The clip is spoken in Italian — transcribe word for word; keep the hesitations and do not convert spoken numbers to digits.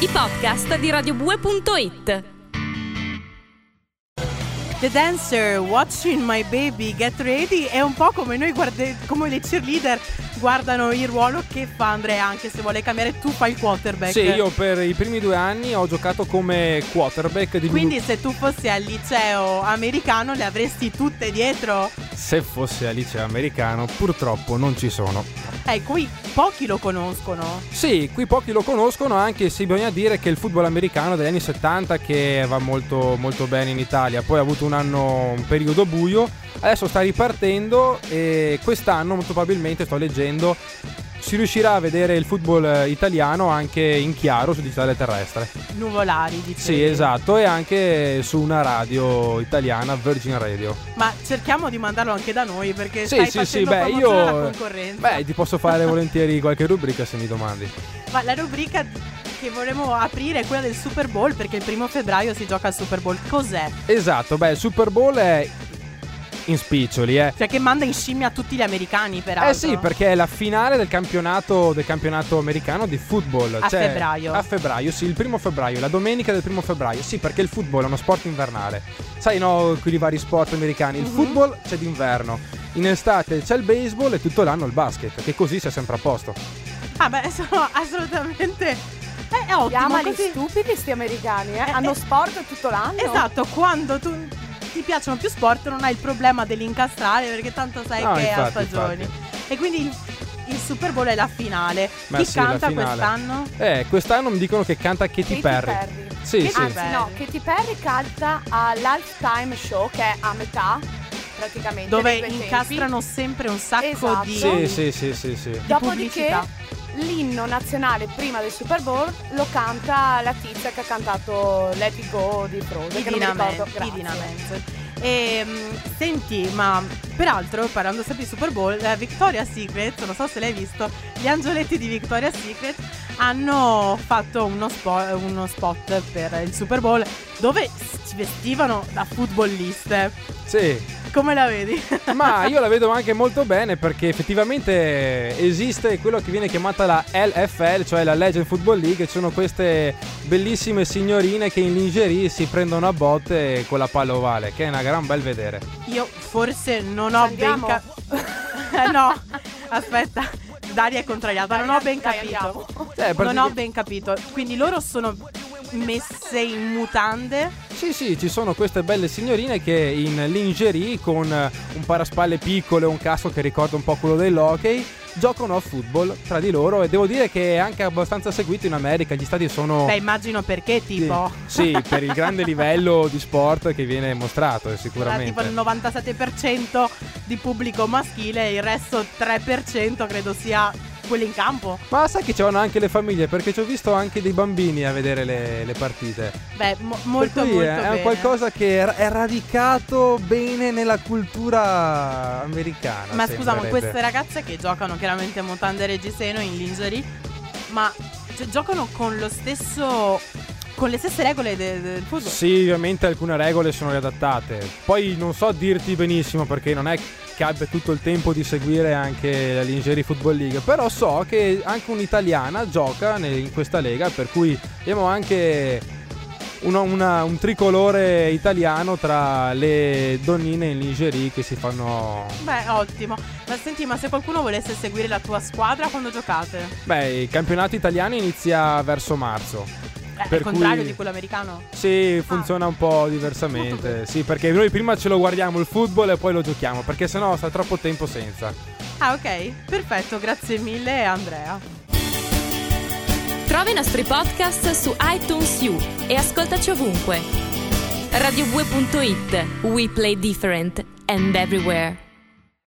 i podcast di radio bue punto it. The Dancer, Watching My Baby Get Ready è un po' come noi guarda- come le cheerleader guardano il ruolo che fa Andrea, anche se vuole cambiare tu fai il quarterback. Sì, io per i primi due anni ho giocato come quarterback di Quindi se tu fossi al liceo americano le avresti tutte dietro? Se fossi al liceo americano purtroppo non ci sono. Eh, qui pochi lo conoscono. Sì, qui pochi lo conoscono, anche se bisogna dire che il football americano degli anni settanta che va molto molto bene in Italia, poi ha avuto un anno, un periodo buio, adesso sta ripartendo e quest'anno molto probabilmente, sto leggendo, si riuscirà a vedere il football italiano anche in chiaro su digitale terrestre. Nuvolari, dicevi. Sì, esatto, e anche su una radio italiana, Virgin Radio. Ma cerchiamo di mandarlo anche da noi, perché Sì, stai sì, facendo sì, beh, promozione io alla concorrenza. Beh, ti posso fare volentieri qualche rubrica se mi domandi. Ma la rubrica che vorremmo aprire è quella del Super Bowl, perché il primo febbraio si gioca al Super Bowl. Cos'è? Esatto, beh, il Super Bowl è in spiccioli, eh. Cioè che manda in scimmia tutti gli americani, peraltro. Eh sì, perché è la finale del campionato del campionato americano di football. A cioè, febbraio. A febbraio, sì, il primo febbraio, la domenica del primo febbraio. Sì, perché il football è uno sport invernale. Sai, no, qui i vari sport americani. Il mm-hmm. football c'è d'inverno. In estate c'è il baseball e tutto l'anno il basket, che così sei sempre a posto. Ah beh, sono assolutamente... Eh, è ottimo. Chiamali così... stupidi sti americani, eh? eh Hanno eh, sport tutto l'anno. Esatto, quando tu ti piacciono più sport non hai il problema dell'incastrare, perché tanto sai no, che infatti, è a stagioni. infatti. E quindi il, il Super Bowl è la finale. Ma Chi sì, canta la finale. quest'anno? Eh, quest'anno mi dicono che canta Katy, Katy Perry. Perry. Sì, Katy, sì. Anzi no, Katy Perry canta all'Halftime Show, che è a metà praticamente, dove dei due incastrano tempi. sempre un sacco Esatto. di, Sì, sì, sì, sì, sì. di Dopodiché pubblicità. l'inno nazionale prima del Super Bowl lo canta la tizia che ha cantato Let It Go di Frozen, che non mi ricordo. Idina Grazie. Menzel. E um, senti, ma peraltro parlando sempre di Super Bowl, eh, Victoria's Secret, non so se l'hai visto, gli angioletti di Victoria's Secret hanno fatto uno, spo- uno spot per il Super Bowl dove si vestivano da footballiste. Sì. Come la vedi? Ma io la vedo anche molto bene, perché effettivamente esiste quello che viene chiamata la L F L, cioè la Legend Football League. Ci sono queste bellissime signorine che in lingerie si prendono a botte con la palla ovale, che è una gran bel vedere. Io forse non ho Andiamo? ben capito. No, aspetta, Daria è contrariata, non ho ben Dai, capito. Eh, Non ho ben capito. Quindi loro sono messe in mutande. Sì, sì, ci sono queste belle signorine che in lingerie con un paraspalle piccolo e un casco che ricorda un po' quello dell'hockey giocano a football tra di loro, e devo dire che è anche abbastanza seguito in America. Gli stati sono... Beh, immagino perché, tipo... Sì, sì, per il grande livello di sport che viene mostrato, Era sicuramente. tipo il novantasette per cento di pubblico maschile e il resto tre per cento credo sia quelli in campo. Ma sai che c'erano anche le famiglie, perché ci ho visto anche dei bambini a vedere le, le partite. Beh, mo- molto Per cui molto è, bene. è qualcosa che è radicato bene nella cultura americana. Ma scusa, ma sembrerebbe. queste ragazze che giocano chiaramente mutande reggiseno in lingerie, ma cioè, giocano con lo stesso... con le stesse regole de- del football? Sì, ovviamente alcune regole sono riadattate. Poi non so dirti benissimo, perché non è che abbia tutto il tempo di seguire anche la Lingerie Football League, però so che anche un'italiana gioca ne- in questa lega, per cui abbiamo anche una, una, un tricolore italiano tra le donnine in lingerie che si fanno... Beh, ottimo. Ma senti, ma se qualcuno volesse seguire la tua squadra quando giocate? Beh, il campionato italiano inizia verso marzo. Eh, Per al contrario cui- di quello americano? Sì, funziona un po' diversamente. Sì, perché noi prima ce lo guardiamo il football e poi lo giochiamo, perché sennò sta troppo tempo senza. Ah, ok, perfetto, grazie mille Andrea. Trova i nostri podcast su iTunes U e ascoltaci ovunque. radio bue punto it. We play different and everywhere.